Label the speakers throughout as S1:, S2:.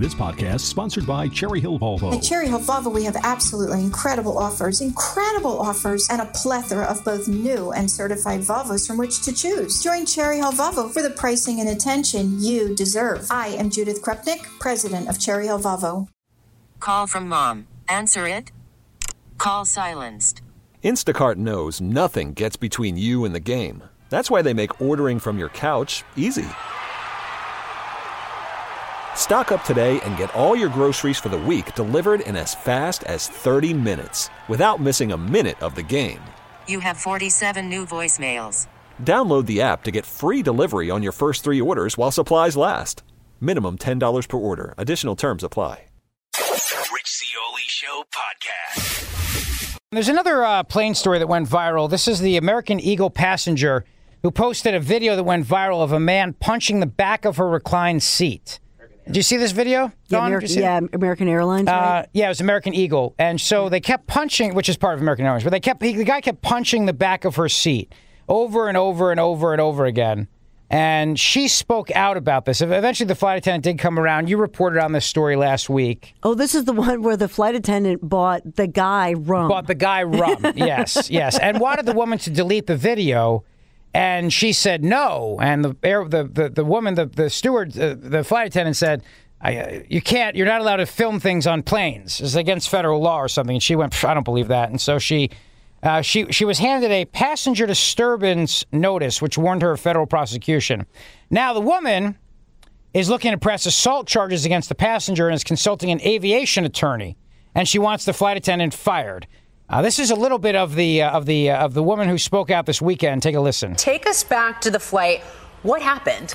S1: This podcast is sponsored by Cherry Hill Volvo.
S2: At Cherry Hill Volvo, we have absolutely incredible offers, and a plethora of both new and certified Volvos from which to choose. Join Cherry Hill Volvo for the pricing and attention you deserve. I am Judith Krupnik, president of Cherry Hill Volvo.
S3: Call from mom. Answer it. Call silenced.
S4: Instacart knows nothing gets between you and the game. That's why they make ordering from your couch easy. Stock up today and get all your groceries for the week delivered in as fast as 30 minutes without missing a minute of the game.
S3: You have 47 new voicemails.
S4: Download the app to get free delivery on your first 3 orders while supplies last. Minimum $10 per order. Additional terms apply.
S5: Rich Cioli Show podcast.
S6: There's another plane story that went viral. This is the American Eagle passenger who posted a video that went viral of a man punching the back of her reclined seat. Did you see this video, Dawn?
S7: American Airlines, right?
S6: Yeah, it was American Eagle. And so they kept punching, which is part of American Airlines, but the guy kept punching the back of her seat over and over and over and over again. And she spoke out about this. Eventually, the flight attendant did come around. You reported on this story last week.
S7: Oh, this is the one where the flight attendant bought the guy rum.
S6: Yes, yes. And wanted the woman to delete the video. And she said no. And the woman, the steward, the flight attendant said, you're not allowed to film things on planes. It's against federal law or something. And she went, I don't believe that. And so she was handed a passenger disturbance notice, which warned her of federal prosecution. Now, the woman is looking to press assault charges against the passenger and is consulting an aviation attorney. And she wants the flight attendant fired. This is a little bit of the woman who spoke out this weekend. Take a listen.
S8: Take us back to the flight. What happened?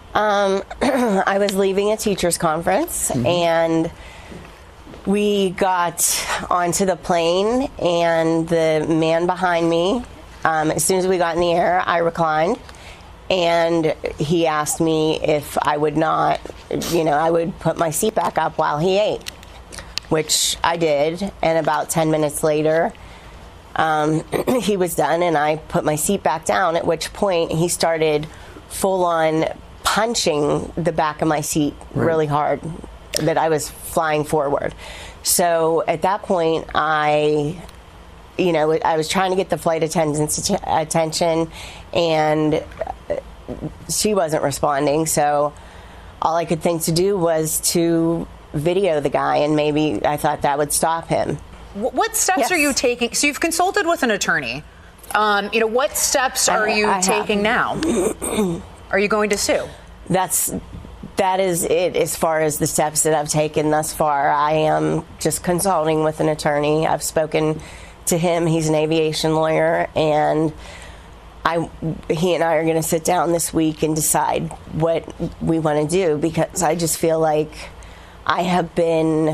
S9: I was leaving a teachers conference, and we got onto the plane, and the man behind me, as soon as we got in the air, I reclined, and he asked me if I would not, I would put my seat back up while he ate, which I did, and about 10 minutes later, he was done, and I put my seat back down, at which point he started full-on punching the back of my seat really hard, that I was flying forward. So at that point, I was trying to get the flight attendant's attention, and she wasn't responding, so all I could think to do was to video the guy, and maybe I thought that would stop him.
S8: What steps are you taking? So you've consulted with an attorney. What steps are you taking now? Are you going to sue? That is it as far as the steps that I've taken thus far. I am just consulting with an attorney. I've spoken to him. He's an aviation lawyer, and he and I are going to sit down this week and decide what we want to do, because I just feel like I have been,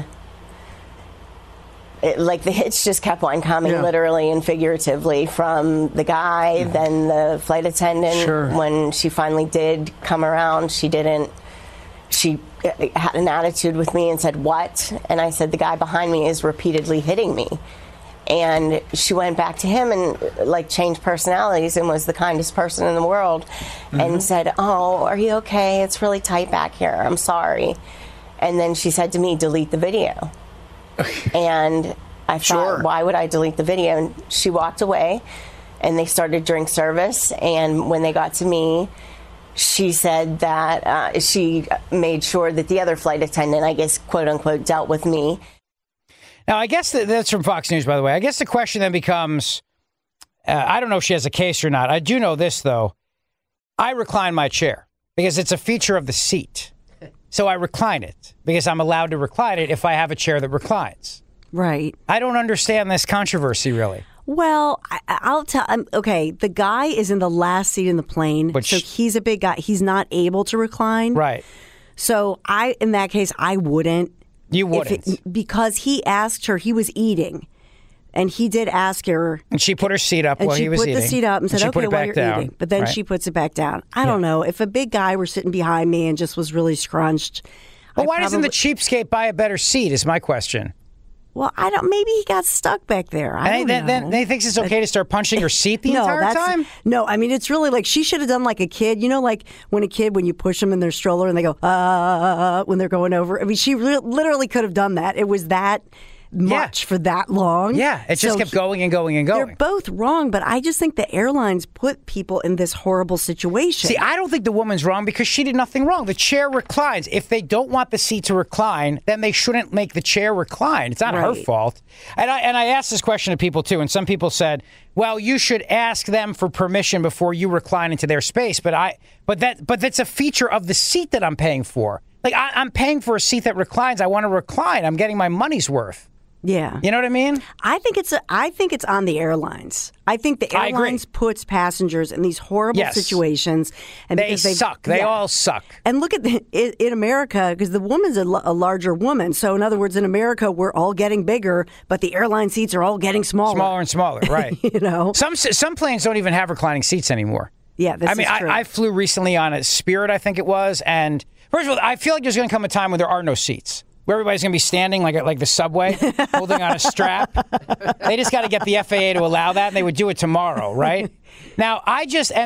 S8: like, the hits just kept on coming, literally and figuratively, from the guy, then the flight attendant.
S6: Sure.
S9: When she finally did come around, she had an attitude with me and said, "What?" And I said, "The guy behind me is repeatedly hitting me." And she went back to him and changed personalities and was the kindest person in the world, and said, "Oh, are you okay? It's really tight back here. I'm sorry." And then she said to me, "Delete the video." And I thought, why would I delete the video? And she walked away, and they started drink service. And when they got to me, she said that she made sure that the other flight attendant, I guess, quote unquote, dealt with me.
S6: Now, I guess that's from Fox News, by the way. I guess the question then becomes, I don't know if she has a case or not. I do know this, though. I recline my chair because it's a feature of the seat. So I recline it because I'm allowed to recline it if I have a chair that reclines.
S7: Right.
S6: I don't understand this controversy, really.
S7: Well, I'll tell. Okay, the guy is in the last seat in the plane, so he's a big guy. He's not able to recline.
S6: Right.
S7: So in that case, I wouldn't.
S6: You wouldn't.
S7: Because he asked her, he was eating. And he did ask her.
S6: And she put her seat up while he was eating.
S7: She put the seat up and said, okay, while you're eating. But then she puts it back down. I don't know. If a big guy were sitting behind me and just was really scrunched.
S6: Well, why doesn't the cheapskate buy a better seat is my question.
S7: Well, I don't. Maybe he got stuck back there. I don't know.
S6: Then he thinks it's okay to start punching her seat the entire time?
S7: No, I mean, it's really like she should have done like a kid. You know, like when you push them in their stroller and they go, when they're going over. I mean, she literally could have done that. It was that much for that long.
S6: Yeah, it just kept going and going and going.
S7: They're both wrong, but I just think the airlines put people in this horrible situation.
S6: See, I don't think the woman's wrong because she did nothing wrong. The chair reclines. If they don't want the seat to recline, then they shouldn't make the chair recline. It's not her fault. And I asked this question to people too, and some people said, well, you should ask them for permission before you recline into their space. But that's a feature of the seat that I'm paying for. Like I'm paying for a seat that reclines. I want to recline. I'm getting my money's worth.
S7: Yeah.
S6: You know what I mean?
S7: I think it's on the airlines. I think the airlines puts passengers in these horrible situations. And
S6: they suck. They all suck.
S7: And look at in America, because the woman's a larger woman. So in other words, in America, we're all getting bigger, but the airline seats are all getting smaller.
S6: Smaller and smaller, right.
S7: You know?
S6: Some planes don't even have reclining seats anymore.
S7: Yeah, this is true.
S6: I flew recently on a Spirit, I think it was, and first of all, I feel like there's going to come a time when there are no seats. Where everybody's going to be standing like the subway, holding on a strap. They just got to get the FAA to allow that, and they would do it tomorrow, right? Now, so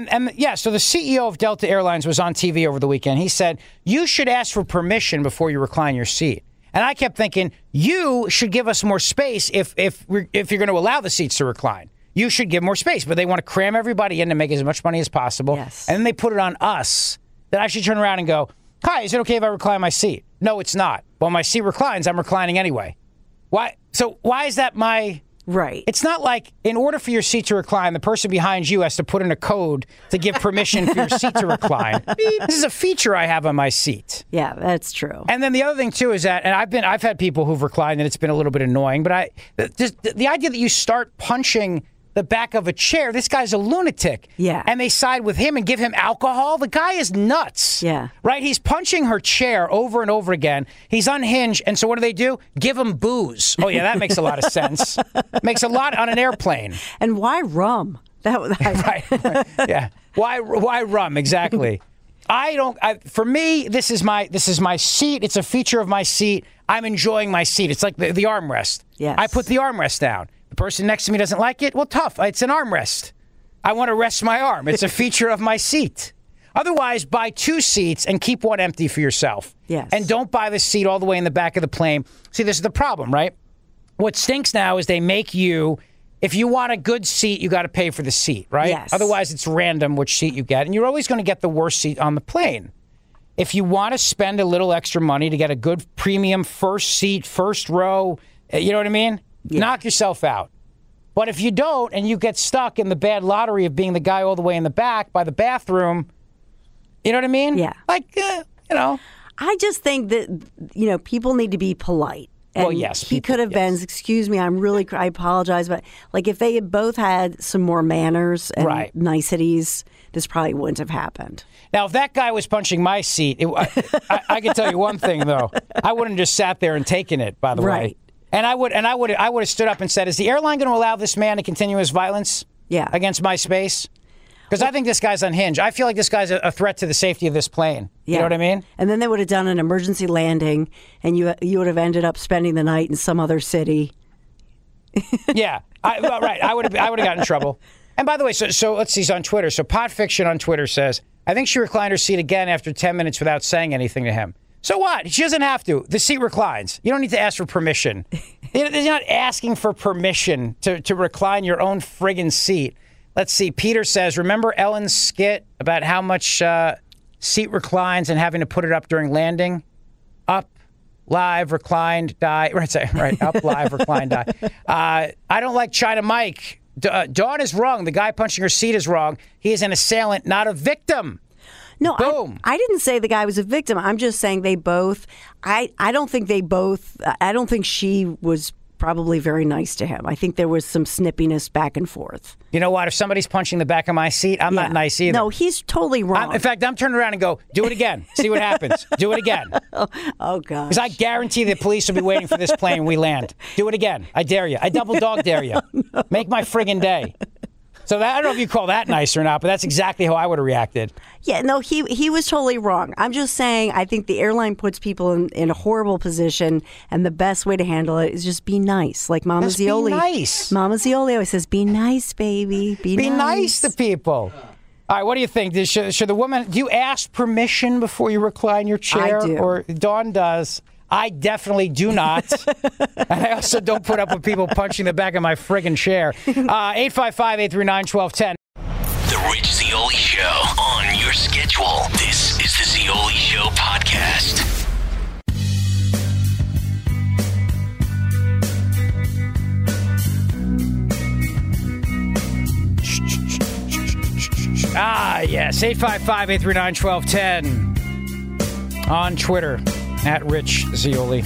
S6: the CEO of Delta Airlines was on TV over the weekend. He said, you should ask for permission before you recline your seat. And I kept thinking, you should give us more space if you're going to allow the seats to recline. You should give more space. But they want to cram everybody in to make as much money as possible. Yes. And then they put it on us that I should turn around and go, hi, is it okay if I recline my seat? No, it's not. Well, my seat reclines. I'm reclining anyway. Why? So why is that my...
S7: Right.
S6: It's not like in order for your seat to recline, the person behind you has to put in a code to give permission for your seat to recline. This is a feature I have on my seat.
S7: Yeah, that's true.
S6: And then the other thing, too, is that, and I've had people who've reclined and it's been a little bit annoying, but the idea that you start punching the back of a chair, this guy's a lunatic.
S7: Yeah.
S6: And they side with him and give him alcohol. The guy is nuts.
S7: Yeah.
S6: Right? He's punching her chair over and over again. He's unhinged. And so what do? Give him booze. Oh, yeah, that makes a lot of sense. Makes a lot on an airplane.
S7: And why rum?
S6: Right. Yeah. Why rum? Exactly. For me, this is my seat. It's a feature of my seat. I'm enjoying my seat. It's like the armrest.
S7: Yes.
S6: I put the armrest down. The person next to me doesn't like it. Well, tough. It's an armrest. I want to rest my arm. It's a feature of my seat. Otherwise, buy 2 seats and keep one empty for yourself.
S7: Yes.
S6: And don't buy the seat all the way in the back of the plane. See, this is the problem, right? What stinks now is they make you, if you want a good seat, you got to pay for the seat, right?
S7: Yes.
S6: Otherwise, it's random which seat you get. And you're always going to get the worst seat on the plane. If you want to spend a little extra money to get a good premium first seat, first row, you know what I mean? Yeah. Knock yourself out. But if you don't and you get stuck in the bad lottery of being the guy all the way in the back by the bathroom, you know what I mean?
S7: Yeah.
S6: Like,
S7: I just think that, people need to be polite. And
S6: well, yes.
S7: He could have been, excuse me, I apologize, but like if they had both had some more manners and niceties, this probably wouldn't have happened.
S6: Now, if that guy was punching my seat, I can tell you one thing, though. I wouldn't have just sat there and taken it, by the way. And I would have stood up and said, is the airline going to allow this man to continue his violence against my space? Because I think this guy's unhinged. I feel like this guy's a threat to the safety of this plane. You know what I mean?
S7: And then they would have done an emergency landing, and you would have ended up spending the night in some other city.
S6: Yeah, right. I would have gotten in trouble. And by the way, so let's see. He's on Twitter. So Pot Fiction on Twitter says, I think she reclined her seat again after 10 minutes without saying anything to him. So what? She doesn't have to. The seat reclines. You don't need to ask for permission. You're not asking for permission to recline your own friggin' seat. Let's see. Peter says, remember Ellen's skit about how much seat reclines and having to put it up during landing? Up, live, reclined, die. Right. Up, live, reclined, die. I don't like China Mike. Dawn is wrong. The guy punching her seat is wrong. He is an assailant, not a victim.
S7: No,
S6: Boom.
S7: I didn't say the guy was a victim. I'm just saying they both, I don't think she was probably very nice to him. I think there was some snippiness back and forth.
S6: You know what? If somebody's punching the back of my seat, I'm not nice either.
S7: No, he's totally wrong.
S6: In fact, I'm turning around and go, do it again. See what happens. Do it again.
S7: Oh, gosh.
S6: Because I guarantee the police will be waiting for this plane when we land. Do it again. I dare you. I double dog dare you. No. Make my friggin' day. So I don't know if you call that nice or not, but that's exactly how I would have reacted.
S7: Yeah, no, he was totally wrong. I'm just saying I think the airline puts people in a horrible position, and the best way to handle it is just be nice. Like Mama Zioli.
S6: Be nice.
S7: Mama Zioli always says, be nice, baby. Be
S6: nice to people. All right, what do you think? Should the woman, do you ask permission before you recline your chair?
S7: I do.
S6: Or Dawn does. I definitely do not. And I also don't put up with people punching the back of my friggin' chair. 855-839-1210.
S5: The Rich Zeoli Show on your schedule. This is the Zeoli Show podcast.
S6: Yes. 855-839-1210 on Twitter. At Rich Zeoli.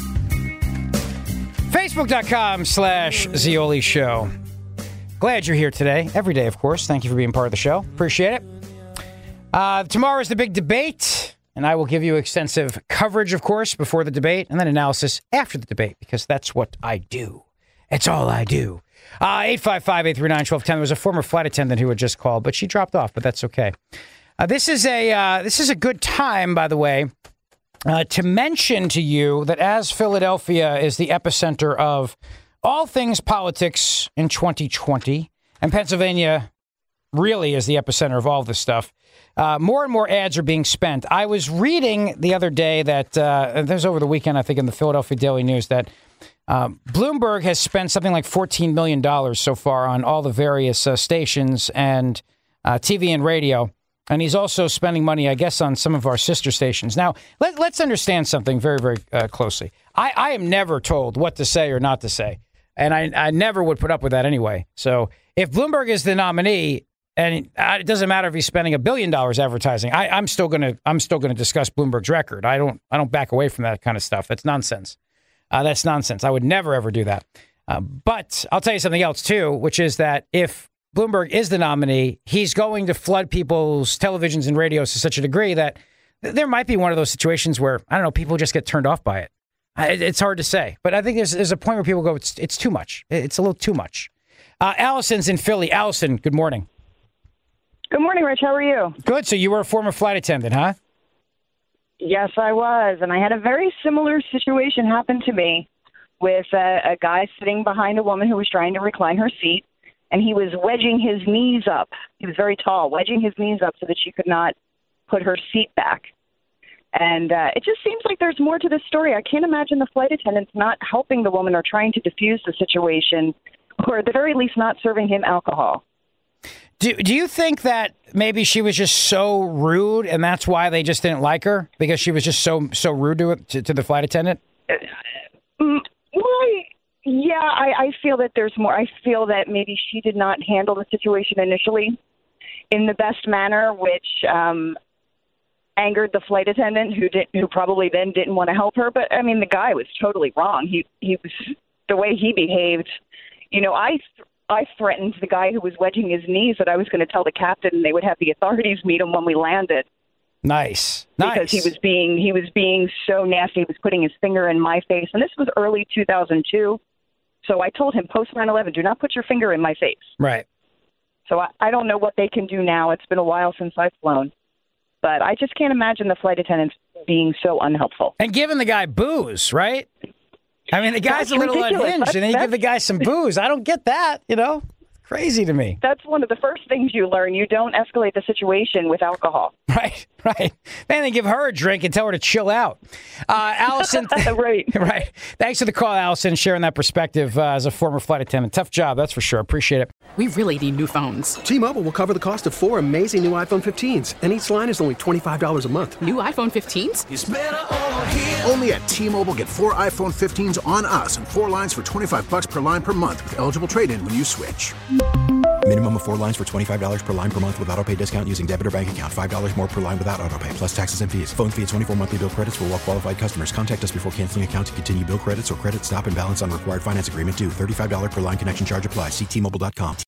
S6: Facebook.com/Zeoli Show. Glad you're here today. Every day, of course. Thank you for being part of the show. Appreciate it. Tomorrow is the big debate, and I will give you extensive coverage, of course, before the debate, and then analysis after the debate, because that's what I do. It's all I do. 855-839-1210. There was a former flight attendant who had just called, but she dropped off, but that's okay. This is a good time, by the way, to mention to you that as Philadelphia is the epicenter of all things politics in 2020, and Pennsylvania really is the epicenter of all this stuff, more and more ads are being spent. I was reading the other day that, there's over the weekend, I think, in the Philadelphia Daily News, that Bloomberg has spent something like $14 million so far on all the various stations and TV and radio. And he's also spending money, I guess, on some of our sister stations. Now, let's understand something very, very closely. I am never told what to say or not to say. And I never would put up with that anyway. So if Bloomberg is the nominee, and it doesn't matter if he's spending $1 billion advertising, I'm still going to discuss Bloomberg's record. I don't back away from that kind of stuff. That's nonsense. That's nonsense. I would never, ever do that. But I'll tell you something else, too, which is that if Bloomberg is the nominee, he's going to flood people's televisions and radios to such a degree that there might be one of those situations where, I don't know, people just get turned off by it. It's hard to say. But I think there's a point where people go, it's too much. It's a little too much. Allison's in Philly. Allison, good morning.
S10: Good morning, Rich. How are you?
S6: Good. So you were a former flight attendant, huh?
S10: Yes, I was. And I had a very similar situation happen to me with a guy sitting behind a woman who was trying to recline her seat. And he was wedging his knees up. He was very tall, wedging his knees up so that she could not put her seat back. And it just seems like there's more to this story. I can't imagine the flight attendants not helping the woman or trying to diffuse the situation, or at the very least not serving him alcohol.
S6: Do you think that maybe she was just so rude and that's why they just didn't like her? Because she was just so rude to the flight attendant?
S10: Yeah, I feel that there's more. I feel that maybe she did not handle the situation initially in the best manner, which angered the flight attendant, who probably then didn't want to help her. But I mean, the guy was totally wrong. He was, the way he behaved. You know, I threatened the guy who was wedging his knees that I was going to tell the captain, and they would have the authorities meet him when we landed.
S6: Nice.
S10: Because he was being so nasty. He was putting his finger in my face, and this was early 2002. So I told him, post 9/11, do not put your finger in my face.
S6: Right.
S10: So I don't know what they can do now. It's been a while since I've flown. But I just can't imagine the flight attendants being so unhelpful.
S6: And giving the guy booze, right? I mean, the guy's a little unhinged, and then you give the guy some booze. I don't get that, you know? Crazy to me.
S10: That's one of the first things you learn. You don't escalate the situation with alcohol.
S6: Right. Man, they give her a drink and tell her to chill out. Allison.
S10: Right.
S6: Thanks for the call, Allison, sharing that perspective as a former flight attendant. Tough job, that's for sure. Appreciate it.
S11: We really need new phones.
S12: T-Mobile will cover the cost of 4 amazing new iPhone 15s, and each line is only $25 a month.
S11: New iPhone 15s?
S13: It's better over here. Only at T-Mobile, get 4 iPhone 15s on us and 4 lines for $25 per line per month with eligible trade-in when you switch.
S14: Minimum of 4 lines for $25 per line per month with autopay discount using debit or bank account. $5 more per line without autopay, plus taxes and fees. Phone fee at 24 monthly bill credits for well-qualified customers. Contact us before canceling account to continue bill credits or credit stop and balance on required finance agreement due. $35 per line connection charge applies. See T-Mobile.com.